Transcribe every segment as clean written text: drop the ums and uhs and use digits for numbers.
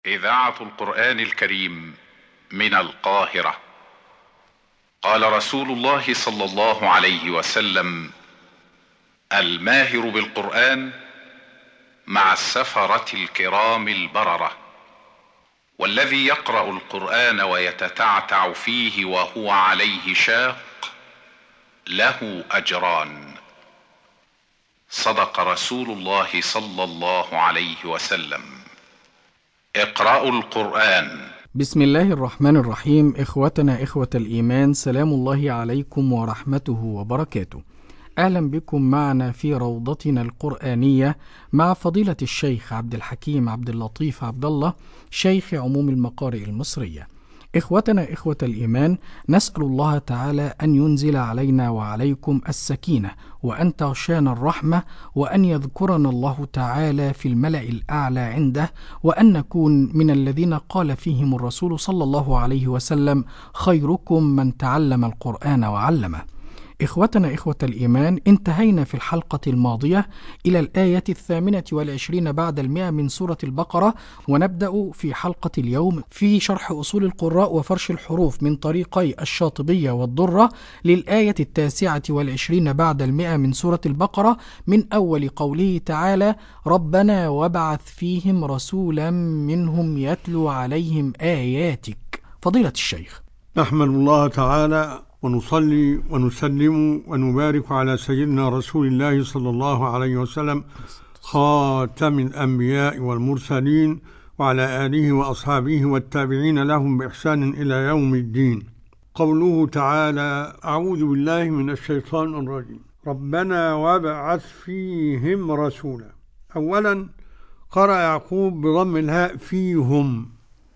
إذاعة القرآن الكريم من القاهرة. قال رسول الله صلى الله عليه وسلم: الماهر بالقرآن مع السفرة الكرام البررة، والذي يقرأ القرآن ويتتعتع فيه وهو عليه شاق له أجران. صدق رسول الله صلى الله عليه وسلم. اقرأوا القرآن. بسم الله الرحمن الرحيم. إخوتنا إخوة الإيمان، سلام الله عليكم ورحمته وبركاته. أهلا بكم معنا في روضتنا القرآنية مع فضيلة الشيخ عبد الحكيم عبد اللطيف عبد الله، شيخ عموم المقارئ المصرية. إخوتنا إخوة الإيمان، نسأل الله تعالى أن ينزل علينا وعليكم السكينة، وأن تغشانا الرحمة، وأن يذكرنا الله تعالى في الملأ الأعلى عنده، وأن نكون من الذين قال فيهم الرسول صلى الله عليه وسلم: خيركم من تعلم القرآن وعلمه. إخوتنا إخوة الإيمان، انتهينا في الحلقة الماضية إلى الآية 28 بعد 100 من سورة البقرة، ونبدأ في حلقة اليوم في شرح أصول القراء وفرش الحروف من طريقي الشاطبية والضرة للآية 29 بعد 100 من سورة البقرة، من أول قوله تعالى: ربنا وابعث فيهم رسولا منهم يتلو عليهم آياتك. فضيلة الشيخ. نحمد الله تعالى ونصلي ونسلم ونبارك على سيدنا رسول الله صلى الله عليه وسلم، خاتم الأنبياء والمرسلين، وعلى آله وأصحابه والتابعين لهم بإحسان إلى يوم الدين. قوله تعالى: أعوذ بالله من الشيطان الرجيم. ربنا وابعث فيهم رسولا. أولا قرأ يعقوب بضم الهاء فيهم.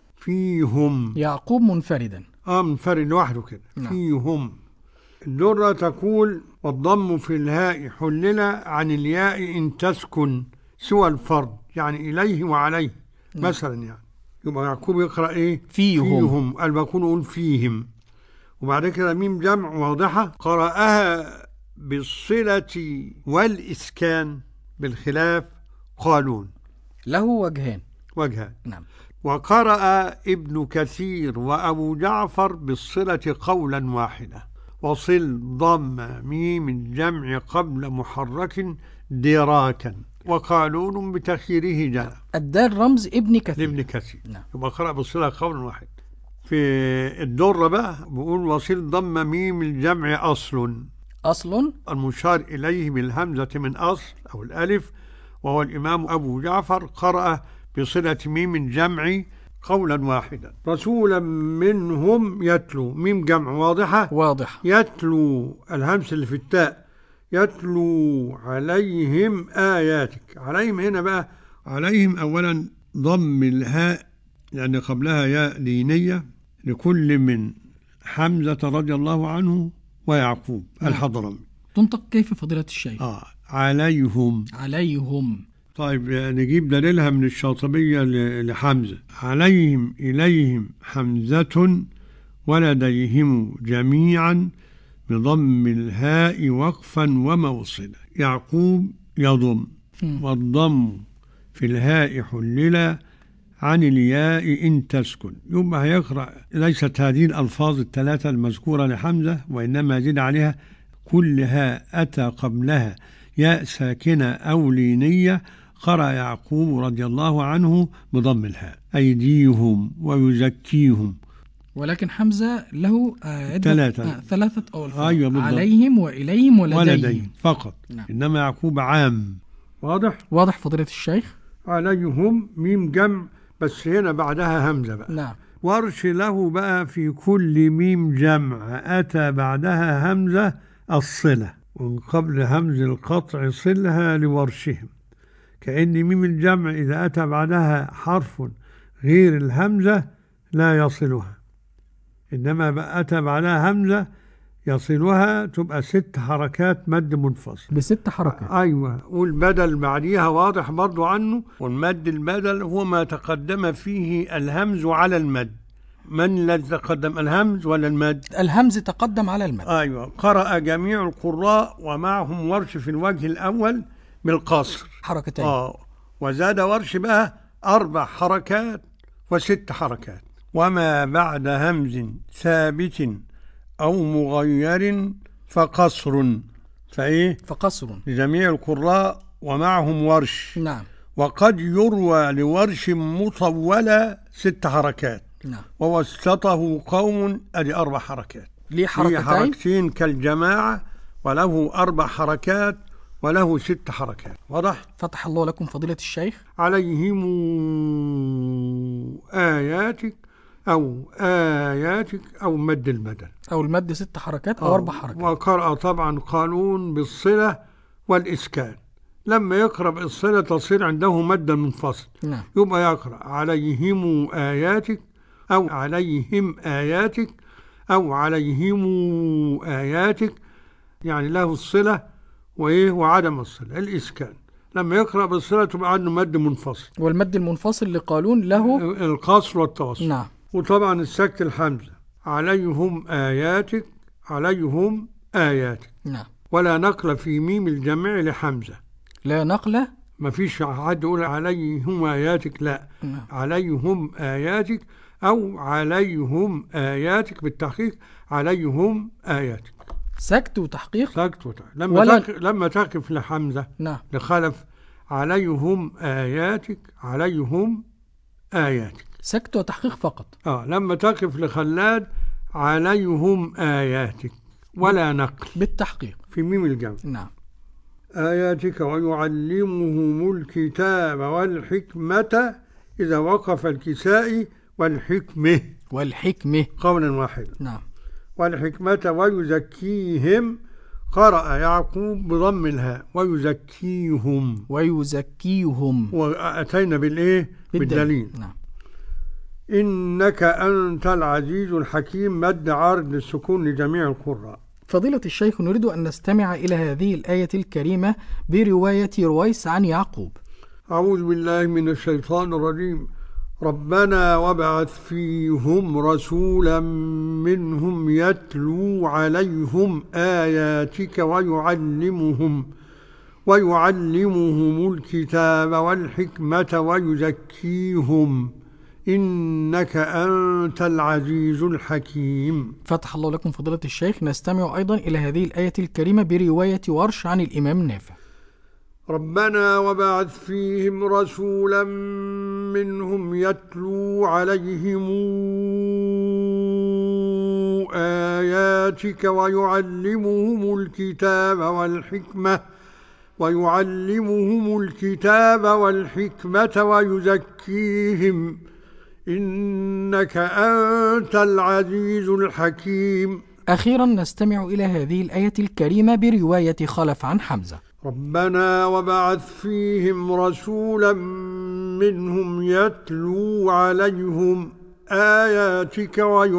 يعقوب منفردا، منفرد لوحده كده. فيهم. الدرة تقول: والضم في الهاء حلل عن الياء إن تسكن سوى الفرد، يعني إليه وعليه. مثلا يعني يبقى يعقوب يقرأ إيه؟ فيهم. قال بكون أقول فيهم. وبعد كده ميم جمع واضحة قرأها بالصلة والإسكان بالخلاف قالون، له وجهان. نعم. وقرأ ابن كثير وأبو جعفر بالصلة قولا واحدا، وصل ضم ميم الجمع قبل محرك دراكا، وقالون بتخييره جاء. الدال رمز ابن كثير. نعم. يبقى قرأ بالصلة قولا واحدا. في الدرة بقى بيقول: وصل ضم ميم الجمع أصل المشار إليه بالهمزة من أصل أو الألف، وهو الإمام أبو جعفر قرأ بصلة ميم الجمع قولا واحدا. رسولا منهم يتلو، ميم جمع واضحة. يتلو الهمس اللي في التاء، يتلو عليهم آياتك. عليهم هنا بقى، عليهم أولا ضم الهاء لأن قبلها ياء لينية لكل من حمزة رضي الله عنه ويعقوب الحضرمي. تنطق كيف فضيلة الشيخ؟ عليهم. طيب نجيب دليلها من الشاطبية لحمزة: عليهم إليهم حمزة ولديهم جميعا بضم الهاء وقفا وموصلا. يعقوب يضم، والضم في الهاء حلل عن الياء إن تسكن. يبقى هيقرأ ليست هذه الألفاظ الثلاثة المذكورة لحمزة، وإنما يزيد عليها كل هاء أتى قبلها ياء ساكنة أو لينية. قرأ يعقوب رضي الله عنه بضم الهاء: أيديهم ويزكيهم. ولكن حمزة له ثلاثة ألفاظ. أيوة، عليهم وإليهم ولديهم فقط. نعم. إنما يعقوب عام. واضح فضيلة الشيخ. عليهم ميم جمع، بس هنا بعدها همزة بقى. نعم. ورش له بقى في كل ميم جمع أتى بعدها همزة الصلة، ومن قبل همز القطع صلها لورشهم. كأن ميم الجمع إذا أتى بعدها حرف غير الهمزة لا يصلها، إنما أتى بعدها همزة يصلها، تبقى 6 حركات مد منفصل. ب6 حركات. أيوة. والبدل بعديها واضح برضو عنه. والمد البدل هو ما تقدم فيه الهمز على المد. من الذي تقدم، الهمز ولا المد؟ الهمز تقدم على المد. أيوة. قرأ جميع القراء ومعهم ورش في الوجه الأول بالقصر 2 حركتين. وزاد ورش بقى 4 حركات و6 حركات. وما بعد همز ثابت أو مغير فقصر. فقصر لجميع القراء ومعهم ورش. نعم. وقد يروى لورش مطولة 6 حركات. نعم. ووسطه قوم أدي 4 حركات. ليه حركتين كالجماعة، وله 4 حركات وله 6 حركات. واضح؟ فتح الله لكم فضيلة الشيخ. عليهم آياتك أو مد المدى أو المد 6 حركات أو 4 حركات. وقرأ طبعا قانون بالصلة والإسكان. لما يقرأ بالصلة تصير عنده مد منفصل. نعم. يبقى يقرأ عليهم آياتك أو عليهم آياتك أو عليهم آياتك، يعني له الصلة وعدم الصلة الإسكان. لما يقرأ بالصلة تبقى عنده مد منفصل. والمد المنفصل لقالون له القصر والتوسط. نعم. وطبعا السكت الحمزة عليهم آياتك عليهم آياتك. نعم. ولا نقل في ميم الجمع لحمزة. لا نقل، ما فيش حد يقول عليهم آياتك، لا. نعم. عليهم آياتك أو عليهم آياتك بالتحقيق عليهم آياتك. سكت وتحقيق. سكت وتحقيق. لما تقف لحمزة. نعم. لخلف عليهم آياتك عليهم آياتك. سكت وتحقيق فقط. لما تقف لخلاد عليهم آياتك ولا نقل بالتحقيق في ميم الجمع. نعم. آياتك ويعلمهم الكتاب والحكمة إذا وقف الكسائي والحكمة قولا واحدا. نعم. والحكمة ويزكيهم قرأ يعقوب بضم الهاء ويزكيهم وأتينا بالدليل. نعم. إنك أنت العزيز الحكيم مد عارض للسكون لجميع القراء. فضيلة الشيخ، نريد أن نستمع إلى هذه الآية الكريمة برواية رويس عن يعقوب. أعوذ بالله من الشيطان الرجيم. ربنا وابعث فيهم رسولا منهم يتلو عليهم آياتك ويعلمهم الكتاب والحكمة ويزكيهم إنك أنت العزيز الحكيم. فتح الله لكم فضيلة الشيخ. نستمع أيضا إلى هذه الآية الكريمة برواية ورش عن الإمام نافع. ربنا وبعث فيهم رسولا منهم يتلو عليهم آياتك ويعلمهم الكتاب والحكمة ويزكيهم إنك أنت العزيز الحكيم. أخيرا نستمع إلى هذه الآية الكريمة برواية خلف عن حمزة. ربنا وبعث فيهم رسولا منهم يتلو عليهم آياتك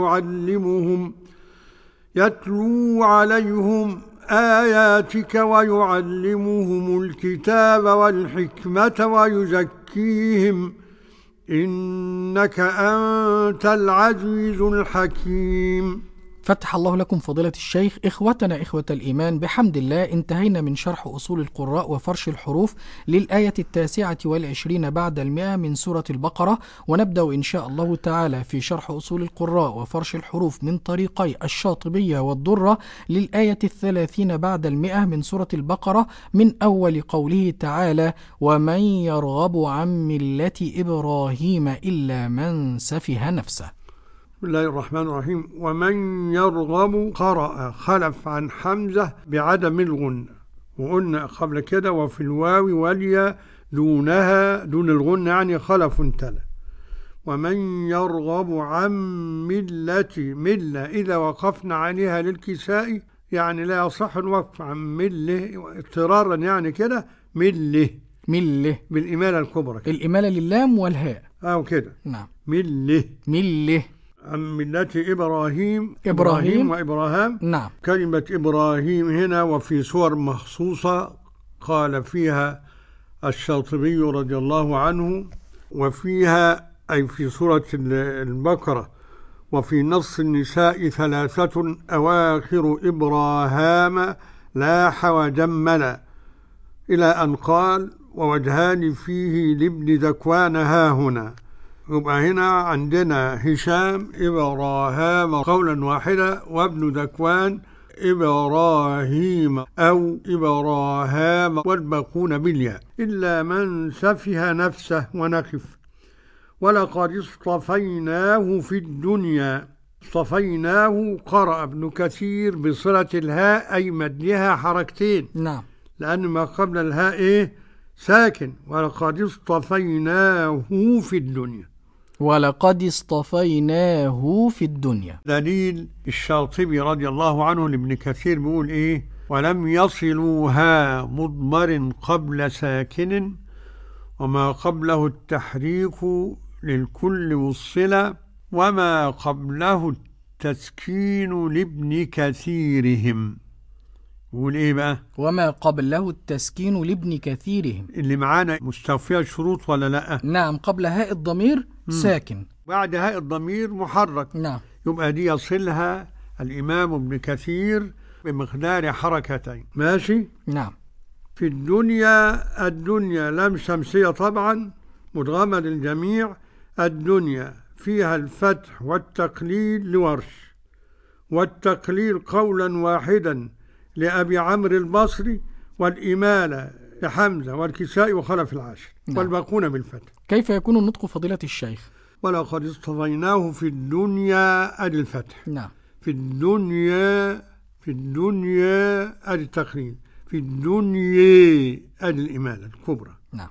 ويعلمهم الكتاب والحكمة ويزكيهم إنك أنت العزيز الحكيم. فتح الله لكم فضيلة الشيخ. إخوتنا إخوة الإيمان، بحمد الله انتهينا من شرح أصول القراء وفرش الحروف للآية 29 بعد 100 من سورة البقرة، ونبدأ إن شاء الله تعالى في شرح أصول القراء وفرش الحروف من طريقي الشاطبية والضرة للآية 30 بعد 100 من سورة البقرة، من أول قوله تعالى: ومن يرغب عن ملة إبراهيم إلا من سفه نفسه. بسم الله الرحمن الرحيم. ومن يرغب قرأ خلف عن حمزة بعدم الغنة، وقلنا قبل كده وفي الواو والياء دون الغنة، يعني خلف تلا. ومن يرغب عن ملة إذا وقفنا عليها للكساء يعني لا يصح الوقف عن ملة اضطرارا، يعني كده ملة بالإمالة الكبرى كده. الإمالة للام والهاء كده. نعم. ملة عن ملة إبراهيم وإبراهام. نعم. كلمة إبراهيم هنا وفي سور مخصوصة قال فيها الشاطبي رضي الله عنه، وفيها أي في سورة البقرة وفي نص النساء 3 أواخر إبراهام لاح وجمل، إلى أن قال: ووجهان فيه لابن ذكوان هاهنا. يبقى هنا عندنا هشام إبراهام قولا واحدا، وابن ذكوان إبراهيم أو إبراهام، والباقون بالياء إلا من سفه نفسه ونخف. ولقد اصطفيناه في الدنيا. اصطفيناه قرأ ابن كثير بصلة الهاء أي مدها حركتين. نعم. لأن ما قبل الهاء إيه؟ ساكن. ولقد اصطفيناه في الدنيا. ولقد اصطفيناه في الدنيا. دليل الشاطبي رضي الله عنه لابن كثير بيقول إيه؟ ولم يصلوها مضمر قبل ساكن، وما قبله التحريك للكل والصلة، وما قبله التسكين لابن كثيرهم. يقول إيه بقى؟ وما قبله التسكين لابن كثيرهم. اللي معانا مستوفية الشروط ولا لأ؟ نعم. قبل هاء الضمير ساكن، بعد هاء الضمير محرك. نعم. يبقى دي يصلها الإمام ابن كثير بمقدار حركتين. ماشي؟ نعم. في الدنيا، الدنيا لام شمسية طبعا مدغمة للجميع. الدنيا فيها الفتح والتقليل لورش، والتقليل قولا واحدا لأبي عمرو البصري، والإمالة لحمزة والكسائي وخلف العاشر. نعم. والباقون بالفتح. كيف يكون النطق فضيلة الشيخ؟ ولقد اصطفيناه في الدنيا أدي الفتح. نعم. في الدنيا، في الدنيا أدي التقليل، في الدنيا أدي الإمالة الكبرى. نعم.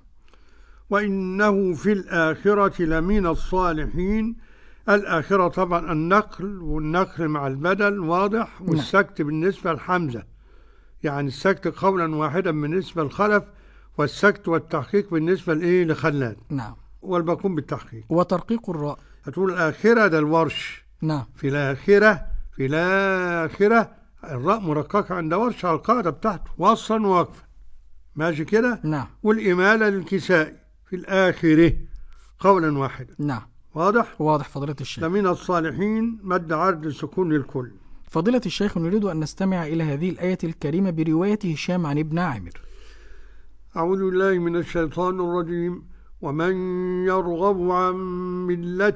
وإنه في الآخرة لمن الصالحين. الآخرة طبعا النقل، والنقل مع البدل واضح، والسكت بالنسبة لحمزة، يعني السكت قولا واحدا بالنسبة لخلف، والسكت والتحقيق بالنسبة لإيه؟ لخلاد. نعم. والباقون بالتحقيق. وترقيق الراء. هتقول الآخرة ده الورش. نعم. في الآخرة، في الآخرة الراء مرققة عند ورش على القاعدة بتاعته وصلا ووقفا. ماشي كده؟ نعم. والإمالة للكسائي في الآخرة قولا واحدا. نعم. واضح؟ واضح فضيلة الشيخ. لمن الصالحين مد عرض سكون للكل. فضيلة الشيخ، نريد أن نستمع إلى هذه الآية الكريمة برواية هشام عن ابن عامر. أعوذ بالله من الشيطان الرجيم. ومن يرغب عن ملة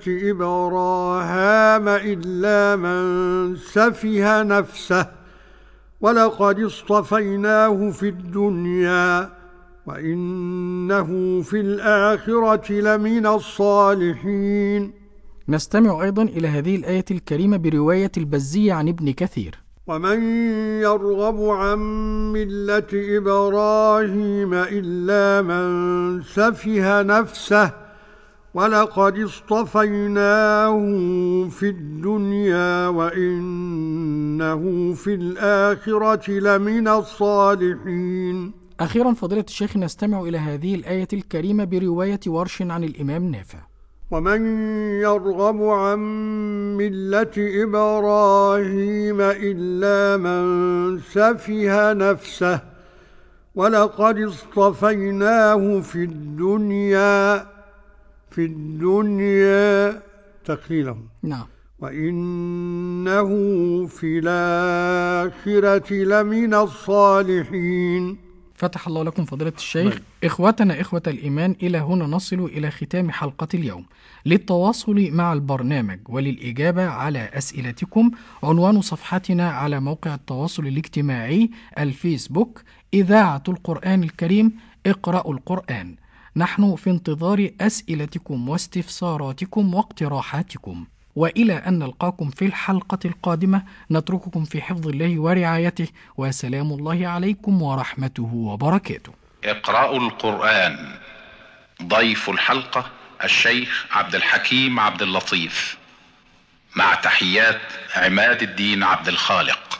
إبراهام إلا من سفه نفسه ولقد اصطفيناه في الدنيا وإنه في الآخرة لمن الصالحين. نستمع أيضا إلى هذه الآية الكريمة برواية البزي عن ابن كثير. ومن يرغب عن ملة إبراهيم إلا من سفه نفسه ولقد اصطفيناه في الدنيا وإنه في الآخرة لمن الصالحين. أخيرا فضيلة الشيخ، نستمع إلى هذه الآية الكريمة برواية ورش عن الإمام نافع. ومن يرغب عن ملة إبراهيم إلا من سفه نفسه ولقد اصطفيناه في الدنيا، في الدنيا تقليله. نعم. وإنه في الآخرة لمن الصالحين. فتح الله لكم فضيلة الشيخ. إخوتنا إخوة الإيمان، إلى هنا نصل إلى ختام حلقة اليوم. للتواصل مع البرنامج وللإجابة على أسئلتكم عنوان صفحتنا على موقع التواصل الاجتماعي الفيسبوك إذاعة القرآن الكريم اقرأوا القرآن. نحن في انتظار أسئلتكم واستفساراتكم واقتراحاتكم، وإلى أن نلقاكم في الحلقة القادمة نترككم في حفظ الله ورعايته، وسلام الله عليكم ورحمته وبركاته. اقرأوا القرآن. ضيف الحلقة الشيخ عبد الحكيم عبد اللطيف، مع تحيات عماد الدين عبد الخالق.